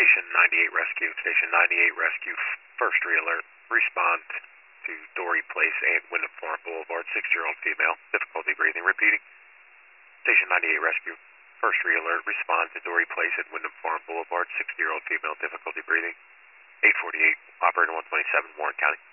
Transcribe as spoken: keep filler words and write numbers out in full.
Station ninety-eight Rescue, Station ninety-eight Rescue, first re-alert, respond to Dory Place and Wyndham Forum Boulevard, six-year-old female, difficulty breathing, repeating. Station ninety-eight Rescue, first re-alert, respond to Dory Place and Wyndham Forum Boulevard, sixty-year-old female, difficulty breathing, eight forty-eight, operator one twenty-seven, Warren County.